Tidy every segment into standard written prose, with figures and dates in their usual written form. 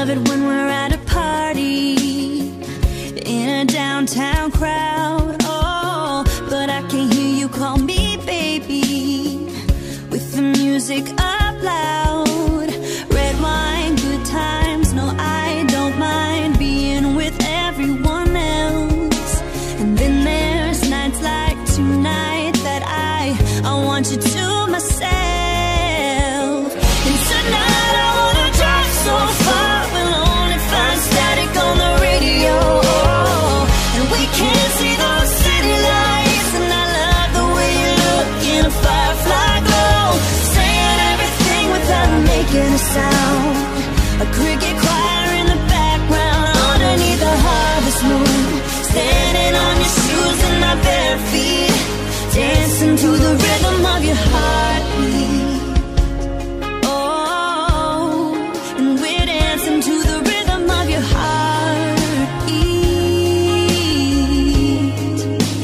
love it when we're at a party in a downtown crowd. Oh, but I can't hear you call me baby with the music up loud. Red wine, good times, no I don't mind being with everyone else. And then there's nights like tonight that I want you to myself. And tonight I wanna drive so far, we'll only find static on the radio. And we can't see those city lights, and I love the way you look in a firefly glow, saying everything without making a sound. A cricket choir in the background underneath the harvest moon, standing on your shoes and my bare feet, dancing to the rhythm of your heartbeat. Oh, and we're dancing to the rhythm of your heartbeat.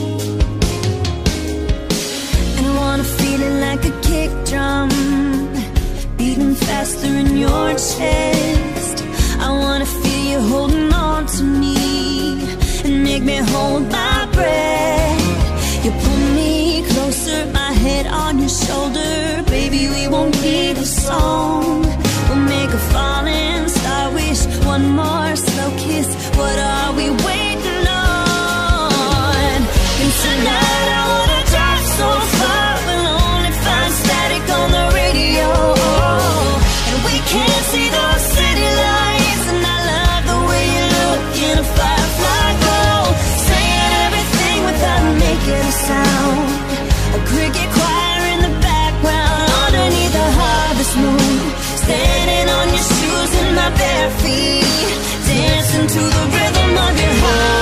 And I wanna feel it like a kick drum, beating faster in your chest. I wanna feel you holding on to me and make me hold my breath. You pull me closer, my head on your shoulder. Baby, we won't need a song. We'll make a falling star wish, one more slow kiss. What are we waiting on? And tonight I wanna drive so far, we'll only find static on the radio. And we can't see those city lights, and I love the way you look in a firefly glow, saying everything without making a sound. A cricket choir in the background underneath the harvest moon, standing on your shoes and my bare feet, dancing to the rhythm of your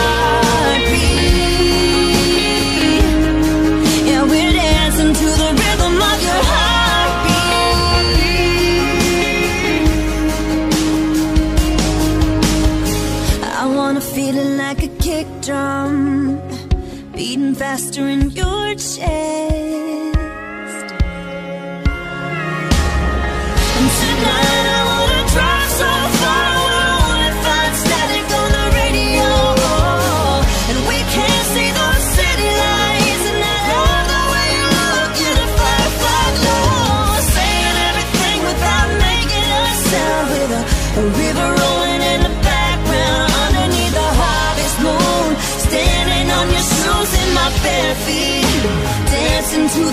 heartbeat. Yeah, we're dancing to the rhythm of your heartbeat. I wanna feel it like a kick drum, beating faster in your chest. And tonight I wanna drive so far, we'll only find static on the radio. And we can't see those city lights, and I love the way you look in a firefly glow, saying everything without making a sound. With a river rolling in the background underneath the harvest moon, standing on your shoes in my bare feet, dancing to